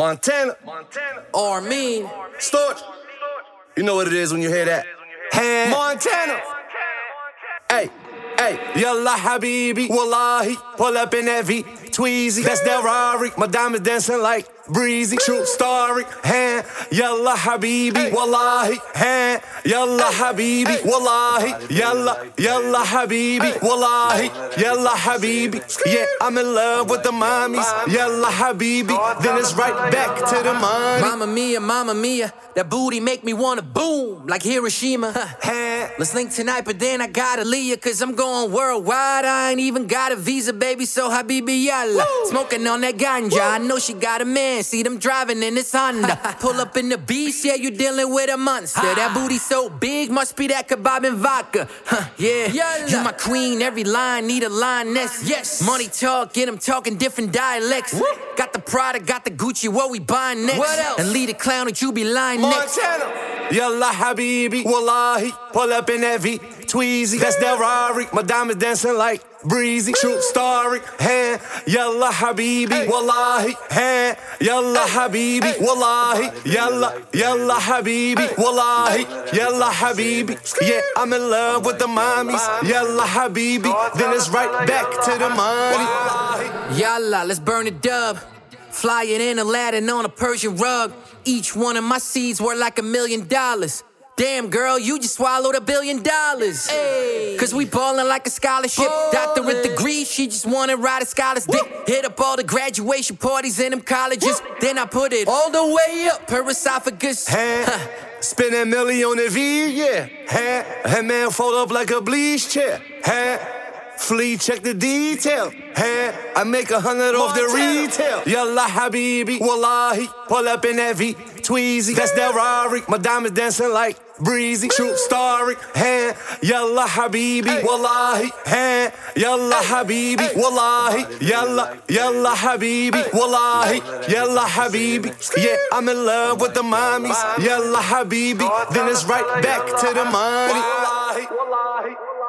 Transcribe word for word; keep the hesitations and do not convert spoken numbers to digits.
Montana. Or mean. Storch. You know what it is when you hear that. Hand. Montana. Hey, hey, yalla habibi, wallahi, pull up in that V, Tweezy, that's that Rari, my diamonds dancing like breezy, true story, hand, yalla habibi, wallahi, hand, yalla habibi, wallahi, yalla, yalla habibi, wallahi, yalla habibi, yeah, I'm in love with the mommies, yalla habibi, then it's right back to the money. Mama mia, mama mia, that booty make me wanna boom, like Hiroshima. Let's link tonight, but then I gotta leave ya, cause I'm going worldwide. I ain't even got a visa, baby, so habibi yalla. Woo! Smoking on that ganja, Woo! I know she got a man, see them driving in this Honda. Pull up in the beast, yeah, you dealing with a monster. That booty so big, must be that kebab and vodka. Huh, yeah, yalla. You my queen, every line need a lioness. Yes, money talk, get them talking different dialects. Woo! Got the Prada, got the Gucci, what we buying next? What else? And lead a clown that you be lying next. Montana. Yalla habibi, wallahi, pull up in that V, Tweezy, that's that Rari, my diamonds dancing like breezy, true story, hand, yalla habibi, wallahi, hand, yalla habibi, wallahi, yalla, yalla habibi, wallahi, yalla habibi, yeah, I'm in love with the mommies, yalla habibi, then it's right back to the money. Yalla, let's burn a dub. Flying in Aladdin on a Persian rug. Each one of my seeds worth like a million dollars. Damn, girl, you just swallowed a billion dollars. Ay. Cause we ballin' like a scholarship. Ballin'. Doctorate degree, she just wanna ride a scholar's dick. Hit up all the graduation parties in them colleges. Woo. Then I put it all the way up her esophagus. Huh. Spin a milli on the V, yeah. Huh. That man fold up like a bleach chair. Huh. Flea, check the detail. Hey, I make a hundred off the retail. Yalla habibi, wallahi, pull up in that V, Tweezy, that's that Rari, my diamonds dancing like breezy, true story. Hey, yalla habibi, wallahi, hey, yalla habibi, wallahi, yalla, yalla habibi, wallahi, yalla habibi, yeah, I'm in love with the mommies, yalla habibi, then it's right back to the money. Wallahi, wallahi.